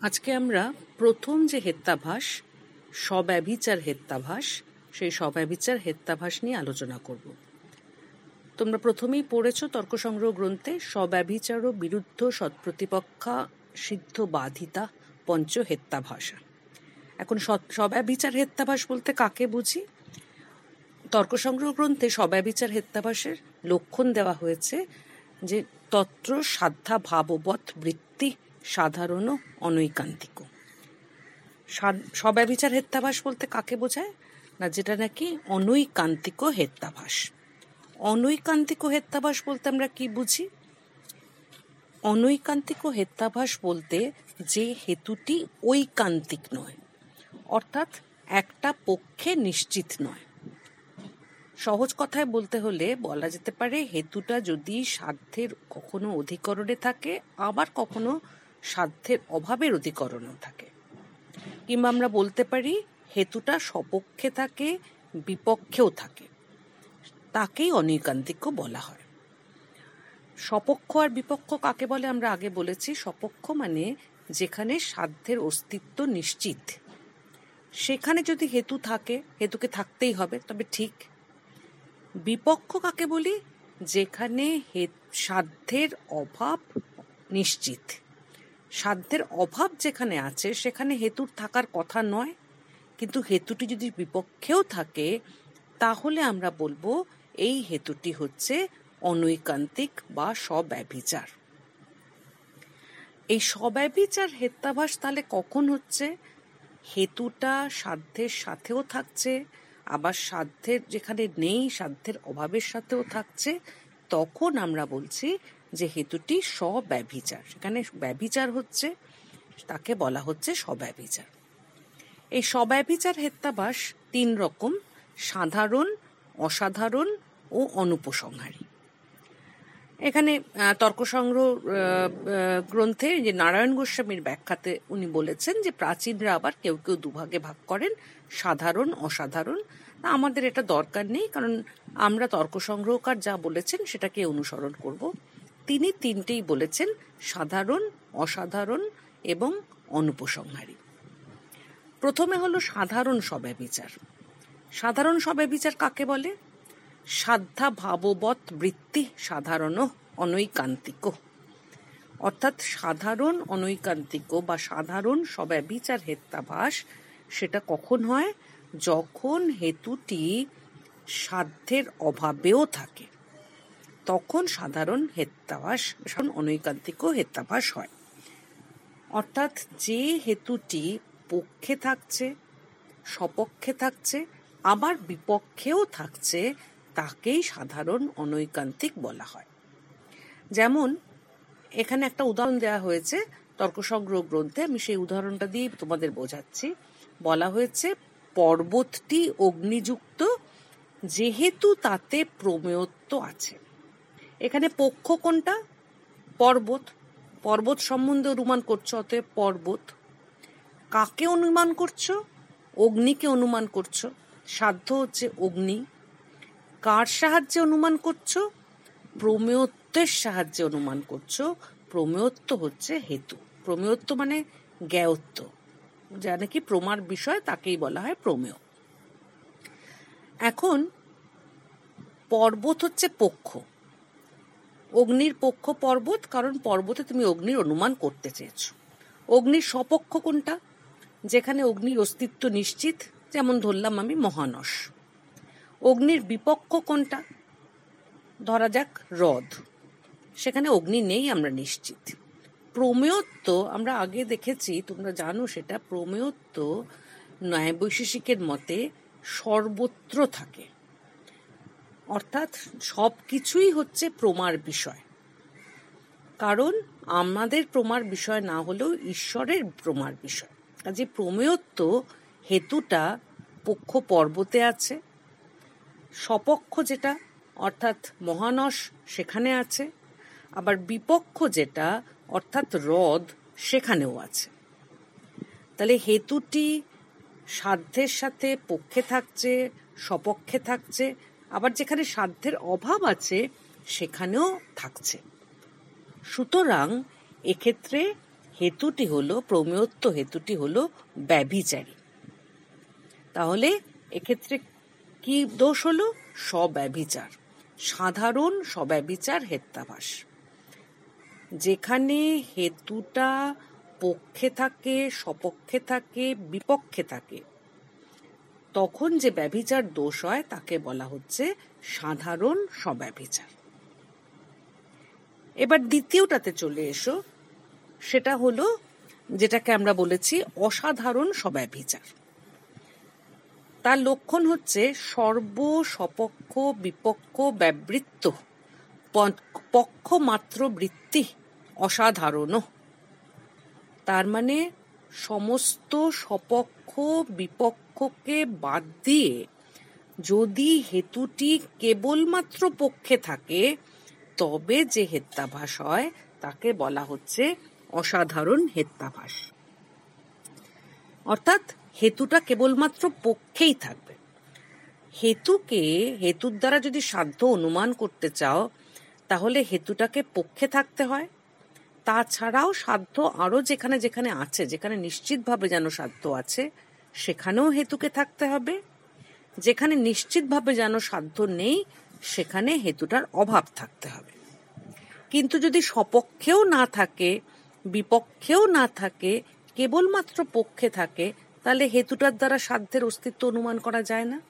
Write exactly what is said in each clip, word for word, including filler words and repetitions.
আজকে আমরা প্রথম যে হেত্যাভাস স্বব্যভিচার হেত্যাভাস সেই স্বব্যভিচার হেত্যাভাস নিয়ে আলোচনা করব। তোমরা প্রথমেই পড়েছো তর্ক সংগ্রহ গ্রন্থে স্বব্যভিচার ও বিরুদ্ধ সৎপ্রতিপক্ষা সিদ্ধ বাধিতা পঞ্চ হেত্যাভাষা। এখন স্বব্যভিচার হেত্যাভাস বলতে কাকে বুঝি? তর্ক সংগ্রহ গ্রন্থে স্বব্যভিচার হেত্যাভাসের লক্ষণ দেওয়া হয়েছে যে তত্র সাধ্যা ভাববৎ বৃত্তি সাধারণ অনৈকান্তিক। স্বব্যভিচার হেত্যাভাস বলতে কাকে বোঝায় না, যেটা নাকি অনৈকান্তিক হেত্যাভাস। অনৈকান্তিক হেত্যাভাস বলতে আমরা কি বুঝি? অনৈকান্তিক হেত্যাভাস বলতে যে হেতুটি ঐকান্তিক নয়, অর্থাৎ একটা পক্ষে নিশ্চিত নয়। সহজ কথায় বলতে হলে বলা যেতে পারে হেতুটা যদি সাধ্যের কখনো অধিকরণে থাকে, আবার কখনো সাধ্যের অভাবের অধিকরণেও থাকে, কিংবা আমরা বলতে পারি হেতুটা সপক্ষে থাকে বিপক্ষেও থাকে, তাকেই অনৈকান্তিক বলা হয়। সপক্ষ আর বিপক্ষ কাকে বলে আমরা আগে বলেছি। সপক্ষ মানে যেখানে সাধ্যের অস্তিত্ব নিশ্চিত, সেখানে যদি হেতু থাকে, হেতুকে থাকতেই হবে, তবে ঠিক। বিপক্ষ কাকে বলি? যেখানে সাধ্যের অভাব নিশ্চিত। সাধ্যের অভাব যেখানে আছে সেখানে হেতুর থাকার কথা নয়, কিন্তু হেতুটি যদি বিপক্ষেও থাকে তাহলে আমরা বলবো এই হেতুটি হচ্ছে অনৈকান্তিক বা স্বব্যভিচার। এই স্বব্যভিচার হেত্যাভাস তাহলে কখন হচ্ছে? হেতুটা সাধ্যের সাথেও থাকছে, আবার সাধ্যের যেখানে নেই সাধ্যের অভাবের সাথেও থাকছে, তখন আমরা বলছি যে হেতুটি স্বব্যভিচার। সেখানে ব্যভিচার হচ্ছে, তাকে বলা হচ্ছে স্বব্যভিচার। এই স্বব্যভিচার হেত্যাভাস তিন রকম: সাধারণ, অসাধারণ ও অনুপসংহারী। এখানে তর্ক সংগ্রহ গ্রন্থে যে নারায়ণ গোস্বামীর ব্যাখ্যাতে উনি বলেছেন যে প্রাচীনরা আবার কেউ কেউ দুভাগে ভাগ করেন, সাধারণ, অসাধারণ। আমাদের এটা দরকার নেই, কারণ আমরা তর্ক সংগ্রহকার যা বলেছেন সেটাকে অনুসরণ করব। তিনি তিনটেই বলেছেন, সাধারণ, অসাধারণ এবং অনুপসংহারী। প্রথমে হলো সাধারণ স্বব্যভিচার। সাধারণ স্বব্যভিচার কাকে বলে? সাধ্যা ভাববৎ বৃত্তি সাধারণ অনৈকান্তিক। অর্থাৎ সাধারণ অনৈকান্তিক বা সাধারণ স্বব্যভিচার হেত্যাভাস সেটা কখন হয়? যখন হেতুটি সাধ্যের অভাবেও থাকে, তখন সাধারণ হেত্যাভাস অনৈকান্তিক হেত্যাভাস হয়। অর্থাৎ যে হেতুটি পক্ষে থাকছে, সপক্ষে থাকছে, আবার বিপক্ষেও থাকছে, তাকেই সাধারণ অনৈকান্তিক বলা হয়। যেমন এখানে একটা উদাহরণ দেওয়া হয়েছে তর্ক সংগ্রহ গ্রন্থে, আমি সেই উদাহরণটা দিয়ে তোমাদের বোঝাচ্ছি। বলা হয়েছে পর্বতটি অগ্নিযুক্ত যেহেতু তাতে প্রমেয়ত্ব আছে। এখানে পক্ষ কোনটা? পর্বত। পর্বত সম্বন্ধে অনুমান করছো, অতএব পর্বত। কাকে অনুমান করছো? অগ্নিকে অনুমান করছো। সাধ্য হচ্ছে অগ্নি। কার সাহায্যে অনুমান করছো? প্রমেয়ত্বের সাহায্যে অনুমান করছো। প্রমেয়ত্ব হচ্ছে হেতু। প্রমেয়ত্ব মানে জ্ঞেয়ত্ব, যা নাকি প্রমার বিষয়, তাকেই বলা হয় প্রমেয়। এখন পর্বত হচ্ছে পক্ষ। অগ্নির পক্ষ পর্বত, কারণ পর্বতে তুমি অগ্নির অনুমান করতে চেয়েছো। অগ্নির সপক্ষ কোনটা? যেখানে অগ্নির অস্তিত্ব নিশ্চিত, যেমন ধরলাম আমি মহানস। অগ্নির বিপক্ষ কোনটা? ধরা যাক হ্রদ, সেখানে অগ্নি নেই, আমরা নিশ্চিত। প্রমেয়ত্ব আমরা আগে দেখেছি, তোমরা জানো সেটা। প্রমেয়ত্ব ন্যায় বৈশেষিকের মতে সর্বত্র থাকে, অর্থাৎ সব কিছুই হচ্ছে প্রমার বিষয়। কারণ আমাদের প্রমার বিষয় না হলেও ঈশ্বরের প্রমার বিষয়। কাজে প্রমেয়ত্ব হেতুটা পক্ষ পর্বতে আছে, সপক্ষ যেটা অর্থাৎ মহানস সেখানে আছে, আবার বিপক্ষ যেটা অর্থাৎ হ্রদ সেখানেও আছে। তাহলে হেতুটি সাধ্যের সাথে পক্ষে থাকছে, সপক্ষে থাকছে, আবার যেখানে সাধ্যের অভাব আছে সেখানেও থাকছে। সুতরাং এক্ষেত্রে হেতুটি হলো, প্রমেয়ত্ব হেতুটি হলো ব্যভিচারী। তাহলে এক্ষেত্রে কি দোষ হলো? স্বব্যভিচার, সাধারণ স্বব্যভিচার হেত্যাভাস। যেখানে হেতুটা পক্ষে থাকে, সপক্ষে থাকে, বিপক্ষে থাকে, তখন যে ব্যভিচার দোষ হয় তাকে বলা হচ্ছে সাধারণ স্বব্যভিচার। এবার দ্বিতীয়টাতে চলে এসো, সেটা হলো যেটাকে আমরা বলেছি অসাধারণ স্বব্যভিচার। তার লক্ষণ হচ্ছে সর্ব সপক্ষ বিপক্ষ ব্যবৃত্ত পক্ষ মাত্র বৃত্তি অসাধারণ। তার মানে সমস্ত সপক্ষ বিপক্ষকে বাদ দিয়ে যদি হেতুটি কেবলমাত্র পক্ষে থাকে তবে যে হেত্যাভাস হয় তাকে বলা হচ্ছে অসাধারণ হেত্যাভাস। অর্থাৎ হেতুটা কেবলমাত্র পক্ষেই থাকবে। হেতুকে হেতুর দ্বারা যদি সাধ্য অনুমান করতে চাও তাহলে হেতুটাকে পক্ষে থাকতে হয়। তাছাড়াও সাধ্য আরো যেখানে যেখানে আছে, যেখানে নিশ্চিতভাবে যেন সাধ্য আছে সেখানেও হেতুকে থাকতে হবে। যেখানে নিশ্চিতভাবে যেন সাধ্য নেই সেখানে হেতুটার অভাব থাকতে হবে। কিন্তু যদি সপক্ষেও না থাকে, বিপক্ষেও না থাকে, কেবলমাত্র পক্ষে থাকে, তাহলে হেতুটার দ্বারা সাধ্যের অস্তিত্ব অনুমান করা যায় না।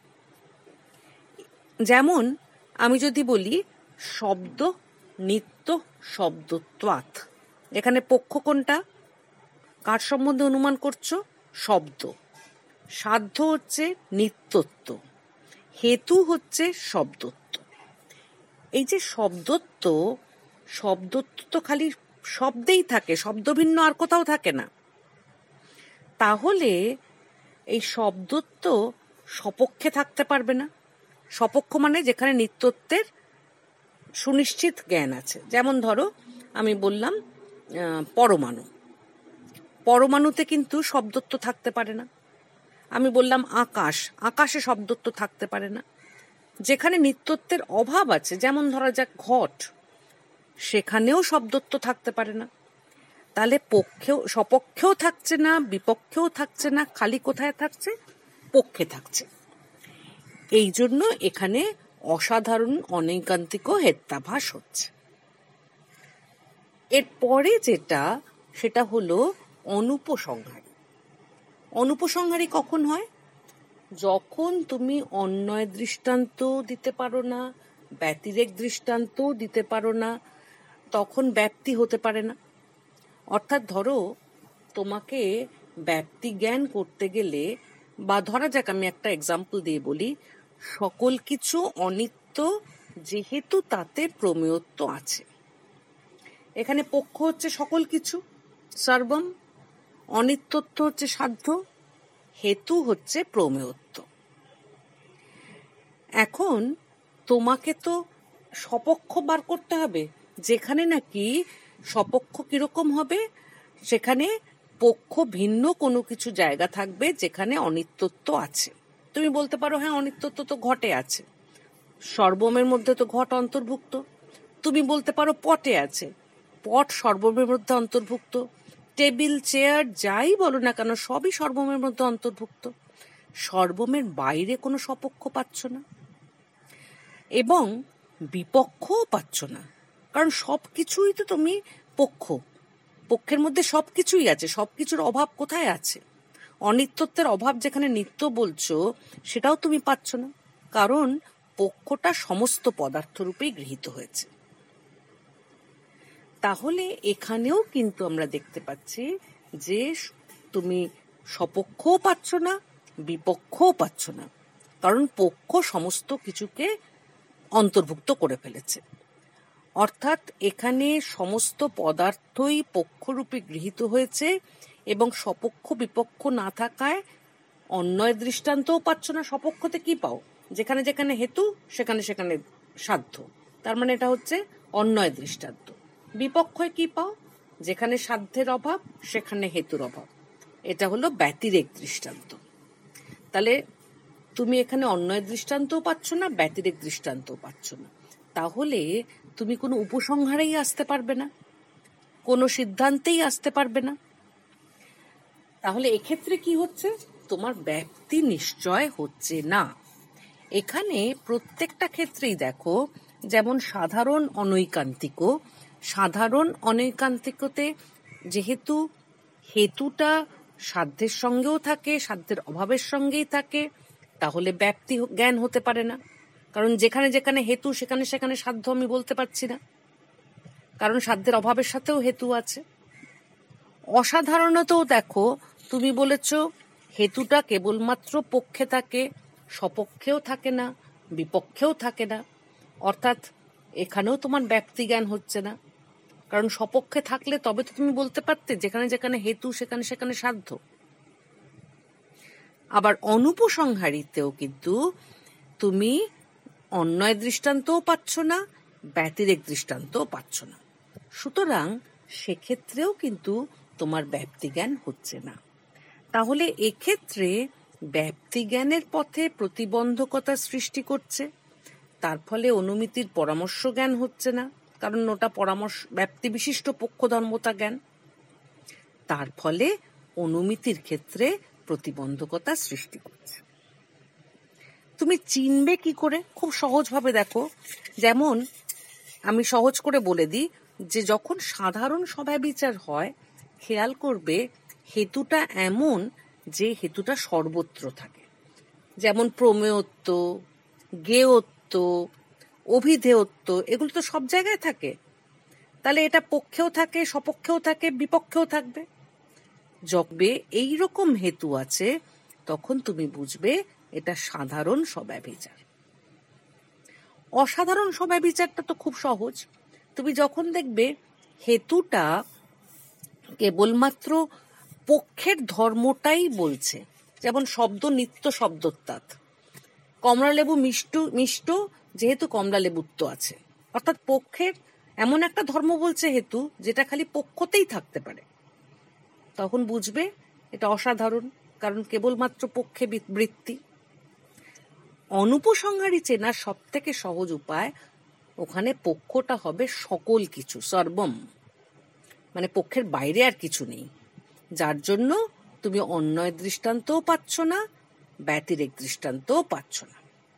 যেমন আমি যদি বলি শব্দ নিত্য শব্দত্বাৎ, এখানে পক্ষ কোনটা? কার সম্বন্ধে অনুমান করছো? শব্দ। সাধ্য হচ্ছে নিত্যত্ব, হেতু হচ্ছে শব্দত্ব। এই যে শব্দত্ব, শব্দত্ব তো খালি শব্দেই থাকে, শব্দভিন্ন আর কোথাও থাকে না। তাহলে এই শব্দত্ব সপক্ষে থাকতে পারবে না। সপক্ষ মানে যেখানে নিত্যত্বের সুনিশ্চিত জ্ঞান আছে। যেমন ধরো আমি বললাম পরমাণু, পরমাণুতে কিন্তু শব্দত্ব থাকতে পারে না। আমি বললাম আকাশ, আকাশে শব্দত্ব থাকতে পারে না। যেখানে নিত্যত্বের অভাব আছে, যেমন ধরা যাক ঘট, সেখানেও শব্দত্ব থাকতে পারে না। তাহলে পক্ষেও সপক্ষেও থাকছে না, বিপক্ষেও থাকছে না, খালি কোথায় থাকছে? পক্ষে থাকছে। এই জন্য এখানে অসাধারণ অনৈকান্তিক হেত্যাভাস হচ্ছে। এরপরে যেটা, সেটা হলো অনুপসংহারী। অনুপসংহারী কখন হয়? যখন তুমি অন্বয় দৃষ্টান্ত দিতে পারো না, ব্যতিরেক দৃষ্টান্ত দিতে পারো না, তখন ব্যাপ্তি হতে পারে না। অর্থাৎ ধরো তোমাকে ব্যাপ্তি জ্ঞান করতে গেলে, বা ধরা যাক আমি একটা এক্সাম্পল দিয়ে বলি, সকল কিছু অনিত্য যেহেতু তাতে প্রমেয়ত্ব আছে। এখানে পক্ষ হচ্ছে সকল কিছু সর্বম, অনিত্যত্ব হচ্ছে সাধ্য, হেতু হচ্ছে প্রমেয়ত্ব। এখন তোমাকে তো সপক্ষ বার করতে হবে, যেখানে নাকি সপক্ষ কিরকম হবে, সেখানে পক্ষ ভিন্ন কোনো কিছু জায়গা থাকবে যেখানে অনিত্যত্ব আছে। তুমি বলতে পারো হ্যাঁ অনিত্যত্ব তো ঘটে আছে, সর্বমের মধ্যে তো ঘট অন্তর্ভুক্ত। তুমি বলতে পারো পটে আছে, পট সর্বমের মধ্যে অন্তর্ভুক্ত। টেবিল চেয়ার যাই বলো না কেন সবই সর্বমের মধ্যে অন্তর্ভুক্ত। সর্বমের বাইরে কোনো সপক্ষ পাচ্ছ না এবং বিপক্ষও পাচ্ছ না, কারণ সবকিছুই তো তুমি পক্ষ, পক্ষের মধ্যে সবকিছুই আছে। সবকিছুর অভাব কোথায় আছে? অনিত্যত্বের অভাব যেখানে নিত্য বলছো সেটাও তুমি পাচ্ছ না, কারণ পক্ষটা সমস্ত পদার্থ রূপেই গৃহীত হয়েছে। তাহলে এখানেও কিন্তু আমরা দেখতে পাচ্ছি যে তুমি সপক্ষও পাচ্ছ না, বিপক্ষও পাচ্ছ না, কারণ পক্ষ সমস্ত কিছুকে অন্তর্ভুক্ত করে ফেলেছে। অর্থাৎ এখানে সমস্ত পদার্থই পক্ষরূপে গৃহীত হয়েছে এবং সপক্ষ বিপক্ষ না থাকায় অন্বয় দৃষ্টান্তও পাচ্ছ না। সপক্ষতে কি পাও? যেখানে যেখানে হেতু সেখানে সেখানে সাধ্য, তার মানে এটা হচ্ছে অন্বয় দৃষ্টান্ত। বিপক্ষে কি পাও? যেখানে সাধ্যের অভাব সেখানে হেতুর অভাব, এটা হলো ব্যতিরেক দৃষ্টান্ত। তাহলে তুমি এখানে অন্বয় দৃষ্টান্তও পাচ্ছ না, ব্যতিরেক দৃষ্টান্তও পাচ্ছ না। তাহলে তুমি কোনো উপসংহারেই আসতে পারবে না। কোনো সিদ্ধান্তেই আসতে পারবে না। তাহলে এক্ষেত্রে কি হচ্ছে? তোমার ব্যাপ্তি নিশ্চয় হচ্ছে না। এখানে প্রত্যেকটা ক্ষেত্রেই দেখো, যেমন সাধারণ অনৈকান্তিক, সাধারণ অনৈকান্তিকতে যেহেতু হেতুটা সাধ্যের সঙ্গেও থাকে, সাধ্যের অভাবের সঙ্গেই থাকে, তাহলে ব্যাপ্তি জ্ঞান হতে পারে না। কারণ যেখানে যেখানে হেতু সেখানে সেখানে সাধ্য আমি বলতে পারছি না, কারণ সাধ্যের অভাবের সাথেও হেতু আছে। অসাধারণতেও দেখো, তুমি বলেছ হেতুটা কেবলমাত্র পক্ষে থাকে, সপক্ষেও থাকে না, বিপক্ষেও থাকে না। অর্থাৎ এখানেও তোমার ব্যাপ্তি জ্ঞান হচ্ছে না, কারণ সপক্ষে থাকলে তবে তো তুমি বলতে পারতে যেখানে যেখানে হেতু সেখানে সেখানে সাধ্য। আবার অনুপসংহারিতেও কিন্তু তুমি অন্যয় দৃষ্টান্তও পাচ্ছ না, ব্যতিরেক দৃষ্টান্তও পাচ্ছ না। সুতরাং সেক্ষেত্রেও কিন্তু তোমার ব্যাপ্তি জ্ঞান হচ্ছে না। তাহলে এক্ষেত্রে ব্যাপ্তি জ্ঞানের পথে প্রতিবন্ধকতা সৃষ্টি করছে, তার ফলে অনুমিতির পরামর্শ জ্ঞান হচ্ছে না, কারণ ওটা পরামর্শ ব্যাপ্তি বিশিষ্ট পক্ষধর্মতা জ্ঞান। তার ফলে অনুমিতির ক্ষেত্রে প্রতিবন্ধকতা সৃষ্টি করছে। তুমি চিনবে কি করে? খুব সহজভাবে দেখো, যেমন আমি সহজ করে বলে দিই যে যখন সাধারণ সভা বিচার হয়, খেয়াল করবে হেতুটা এমন যে হেতুটা সর্বত্র থাকে, যেমন প্রমেয়ত্ব, জ্ঞেয়ত্ব, অভিধেয়ত্ব, এগুলো তো সব জায়গায় থাকে। তাহলে এটা পক্ষেও থাকে, সপক্ষেও থাকে, বিপক্ষেও থাকবে। যবে এইরকম হেতু আছে তখন তুমি বুঝবে এটা সাধারণ সভা বিচার। অসাধারণ সভা বিচারটা তো খুব সহজ। তুমি যখন দেখবে হেতুটা কেবলমাত্র পক্ষের ধর্মটাই বলছে, যেমন শব্দ নিত্য শব্দোত্তাত, কমলালেবু মিষ্ট মিষ্ট যেহেতু কমলালেবুত্ব আছে, অর্থাৎ পক্ষের এমন একটা ধর্ম বলছে হেতু যেটা খালি পক্ষতেই থাকতে পারে, তখন বুঝবে এটা অসাধারণ, কারণ কেবলমাত্র পক্ষে বৃত্তি। অনুপসংহারী চেনার সব থেকে সহজ উপায়, ওখানে পক্ষটা হবে সকল কিছু, সর্বম, মানে পক্ষের বাইরে আর কিছু নেই, যার জন্য তুমি অন্যয় দৃষ্টান্তও পাচ্ছ না, ব্যতিরেক দৃষ্টান্তও পাচ্ছ না।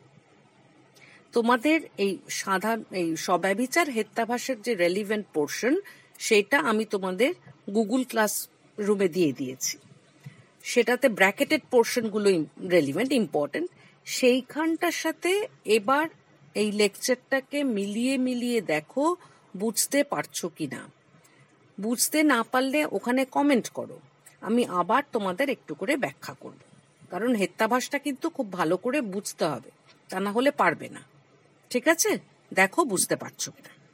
তোমাদের এই সাধারণ এই সব্যভিচার হেত্যাভাসের যে রেলিভেন্ট পোর্শন, সেটা আমি তোমাদের গুগল ক্লাস রুমে দিয়ে দিয়েছি। সেটাতে ব্র্যাকেটেড পোর্শনগুলো রেলিভেন্ট, ইম্পর্টেন্ট। সেইখানটার সাথে এবার এই লেকচারটাকে মিলিয়ে মিলিয়ে দেখো বুঝতে পারছো কিনা। বুঝতে না পারলে ওখানে কমেন্ট করো, আমি আবার তোমাদের একটু করে ব্যাখ্যা করব। কারণ হেত্যাভাসটা কিন্তু খুব ভালো করে বুঝতে হবে, তা না হলে পারবে না। ঠিক আছে, দেখো বুঝতে পারছো কিনা।